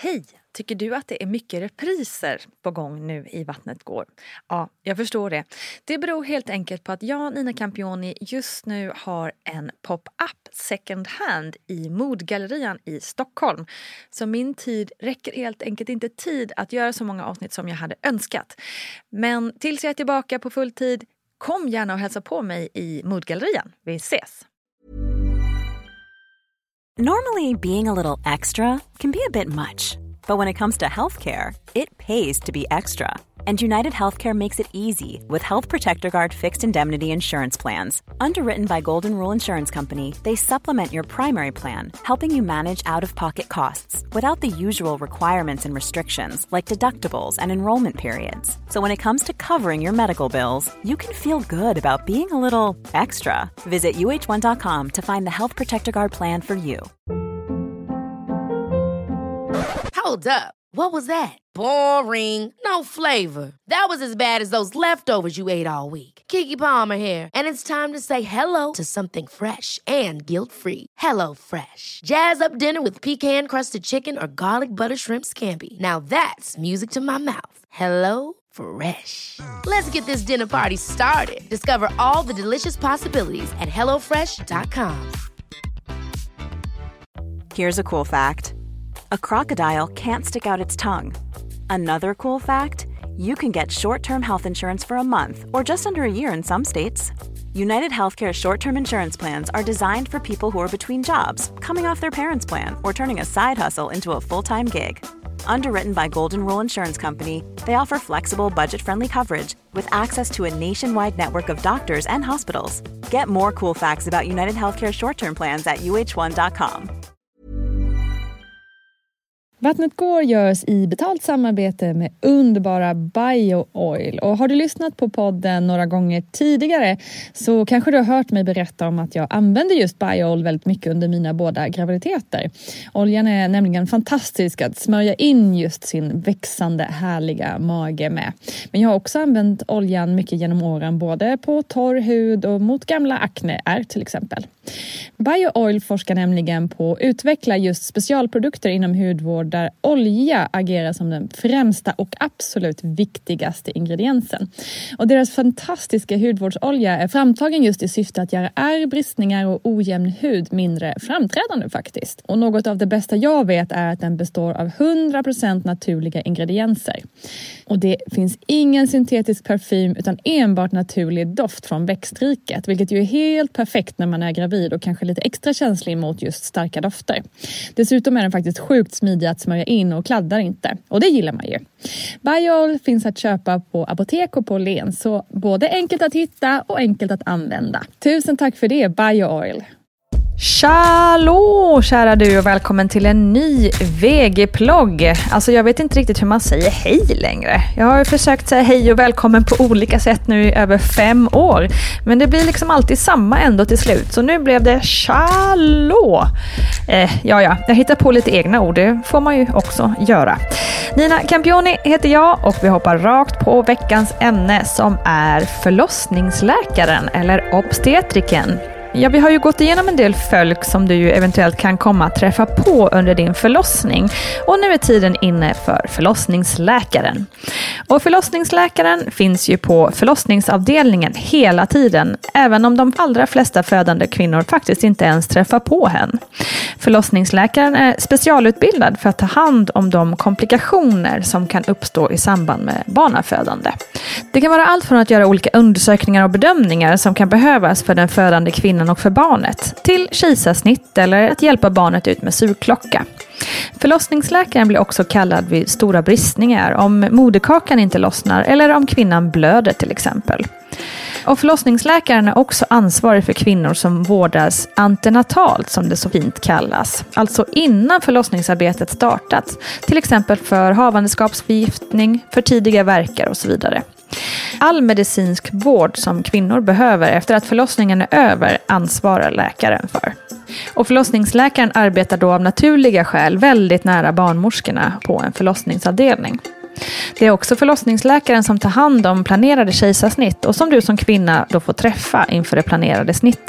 Hej! Tycker du att det är mycket repriser på gång nu i Vattnet går? Ja, jag förstår det. Det beror helt enkelt på att jag, Nina Campioni, just nu har en pop-up second hand i Modgallerian i Stockholm. Så min tid räcker helt enkelt inte tid att göra så många avsnitt som jag hade önskat. Men tills jag är tillbaka på full tid, kom gärna och hälsa på mig i Modgallerian. Vi ses! Normally, being a little extra can be a bit much. But when it comes to healthcare, it pays to be extra. And United Healthcare makes it easy with Health Protector Guard fixed indemnity insurance plans. Underwritten by Golden Rule Insurance Company, they supplement your primary plan, helping you manage out-of-pocket costs without the usual requirements and restrictions like deductibles and enrollment periods. So when it comes to covering your medical bills, you can feel good about being a little extra. Visit uh1.com to find the Health Protector Guard plan for you. Hold up. What was that? Boring. No flavor. That was as bad as those leftovers you ate all week. Keke Palmer here, and it's time to say hello to something fresh and guilt-free. Hello Fresh. Jazz up dinner with pecan-crusted chicken or garlic butter shrimp scampi. Now that's music to my mouth. Hello Fresh. Let's get this dinner party started. Discover all the delicious possibilities at hellofresh.com. Here's a cool fact. A crocodile can't stick out its tongue. Another cool fact, you can get short-term health insurance for a month or just under a year in some states. United Healthcare short-term insurance plans are designed for people who are between jobs, coming off their parents' plan, or turning a side hustle into a full-time gig. Underwritten by Golden Rule Insurance Company, they offer flexible, budget-friendly coverage with access to a nationwide network of doctors and hospitals. Get more cool facts about United Healthcare short-term plans at uh1.com. Vattnet går görs i betalt samarbete med underbara BioOil. Och har du lyssnat på podden några gånger tidigare så kanske du har hört mig berätta om att jag använder just BioOil väldigt mycket under mina båda graviditeter. Oljan är nämligen fantastisk att smörja in just sin växande härliga mage med. Men jag har också använt oljan mycket genom åren både på torr hud och mot gamla akneär till exempel. BioOil forskar nämligen på att utveckla just specialprodukter inom hudvård där olja agerar som den främsta och absolut viktigaste ingrediensen. Och deras fantastiska hudvårdsolja är framtagen just i syfte att göra ärr, bristningar och ojämn hud mindre framträdande faktiskt. Och något av det bästa jag vet är att den består av 100% naturliga ingredienser. Och det finns ingen syntetisk parfym utan enbart naturlig doft från växtriket, vilket ju är helt perfekt när man är gravid och kanske lite extra känslig mot just starka dofter. Dessutom är den faktiskt sjukt smidig att smörja in och kladdar inte. Och det gillar man ju. BioOil finns att köpa på apotek och på Len, så både enkelt att hitta och enkelt att använda. Tusen tack för det, BioOil! Tjallå kära du och välkommen till en ny VG-plogg. Alltså jag vet inte riktigt hur man säger hej längre. Jag har försökt säga hej och välkommen på olika sätt nu i över 5 år. Men det blir liksom alltid samma ändå till slut. Så nu blev det tjallå. Ja, jag hittar på lite egna ord. Det får man ju också göra. Nina Campioni heter jag och vi hoppar rakt på veckans ämne som är förlossningsläkaren eller obstetriken. Ja, vi har ju gått igenom en del folk som du ju eventuellt kan komma att träffa på under din förlossning. Och nu är tiden inne för förlossningsläkaren. Och förlossningsläkaren finns ju på förlossningsavdelningen hela tiden, även om de allra flesta födande kvinnor faktiskt inte ens träffar på henne. Förlossningsläkaren är specialutbildad för att ta hand om de komplikationer som kan uppstå i samband med barnafödande. Det kan vara allt från att göra olika undersökningar och bedömningar som kan behövas för den födande kvinnan och för barnet, till kejsarsnitt eller att hjälpa barnet ut med sugklocka. Förlossningsläkaren blir också kallad vid stora bristningar om moderkakan inte lossnar eller om kvinnan blöder till exempel. Och förlossningsläkaren är också ansvarig för kvinnor som vårdas antenatalt som det så fint kallas. Alltså innan förlossningsarbetet startat. Till exempel för havandeskapsförgiftning, för tidiga värkar och så vidare. All medicinsk vård som kvinnor behöver efter att förlossningen är över ansvarar läkaren för. Och förlossningsläkaren arbetar då av naturliga skäl väldigt nära barnmorskorna på en förlossningsavdelning. Det är också förlossningsläkaren som tar hand om planerade kejsarsnitt och som du som kvinna då får träffa inför det planerade snittet.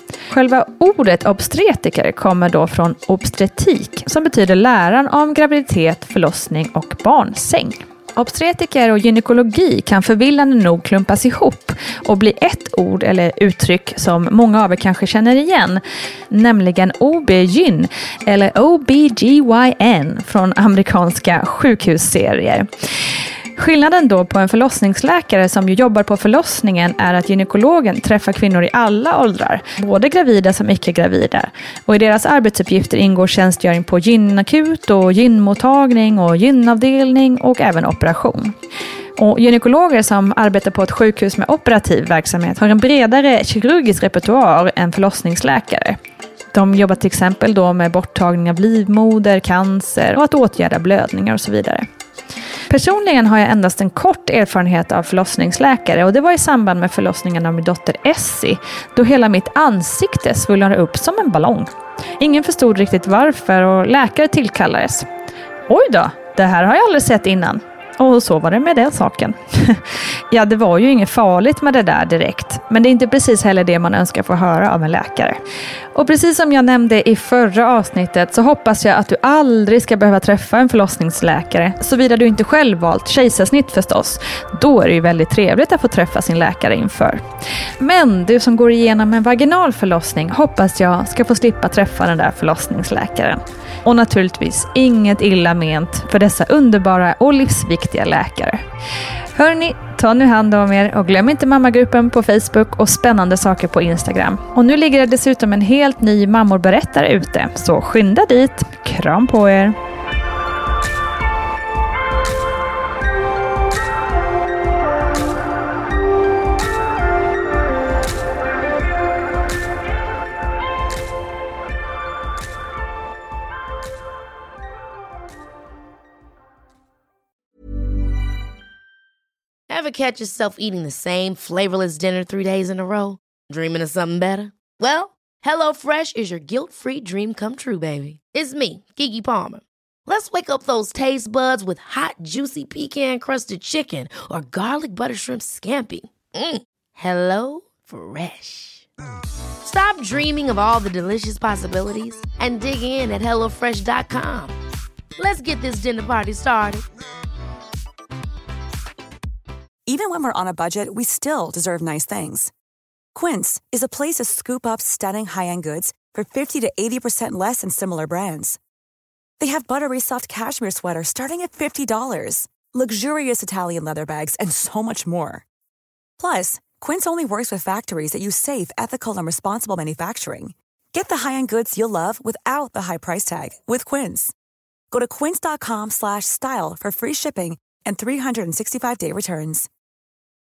Själva ordet obstetriker kommer då från obstetrik som betyder läran om graviditet, förlossning och barnsäng. Obstetriker och gynekologi kan förvillande nog klumpas ihop och bli ett ord eller uttryck som många av er kanske känner igen, nämligen OB-gyn eller OBGYN från amerikanska sjukhusserier. Skillnaden då på en förlossningsläkare som ju jobbar på förlossningen är att gynekologen träffar kvinnor i alla åldrar, både gravida som icke-gravida. Och i deras arbetsuppgifter ingår tjänstgöring på gynakut och gynmottagning och gynavdelning och även operation. Och gynekologer som arbetar på ett sjukhus med operativ verksamhet har en bredare kirurgisk repertoar än förlossningsläkare. De jobbar till exempel då med borttagning av livmoder, cancer och att åtgärda blödningar och så vidare. Personligen har jag endast en kort erfarenhet av förlossningsläkare och det var i samband med förlossningen av min dotter Essie då hela mitt ansikte svullnade upp som en ballong. Ingen förstod riktigt varför och läkare tillkallades. Oj då, det här har jag aldrig sett innan. Och så var det med den saken. Ja, det var ju inget farligt med det där direkt. Men det är inte precis heller det man önskar få höra av en läkare. Och precis som jag nämnde i förra avsnittet så hoppas jag att du aldrig ska behöva träffa en förlossningsläkare. Såvida du inte själv valt kejsarsnitt förstås. Då är det ju väldigt trevligt att få träffa sin läkare inför. Men du som går igenom en vaginal förlossning hoppas jag ska få slippa träffa den där förlossningsläkaren. Och naturligtvis inget illa ment för dessa underbara och livsviktiga läkare. Hörni, ta nu hand om er och glöm inte mammagruppen på Facebook och spännande saker på Instagram. Och nu ligger det dessutom en helt ny mammorberättare ute, så skynda dit. Kram på er! Ever catch yourself eating the same flavorless dinner 3 days in a row? Dreaming of something better? Well, HelloFresh is your guilt-free dream come true, baby. It's me, Keke Palmer. Let's wake up those taste buds with hot, juicy pecan-crusted chicken or garlic butter shrimp scampi. Hello Fresh. Stop dreaming of all the delicious possibilities and dig in at HelloFresh.com. Let's get this dinner party started. Even when we're on a budget, we still deserve nice things. Quince is a place to scoop up stunning high-end goods for 50 to 80% less than similar brands. They have buttery soft cashmere sweaters starting at $50, luxurious Italian leather bags, and so much more. Plus, Quince only works with factories that use safe, ethical, and responsible manufacturing. Get the high-end goods you'll love without the high price tag with Quince. Go to quince.com/style for free shipping and 365-day returns.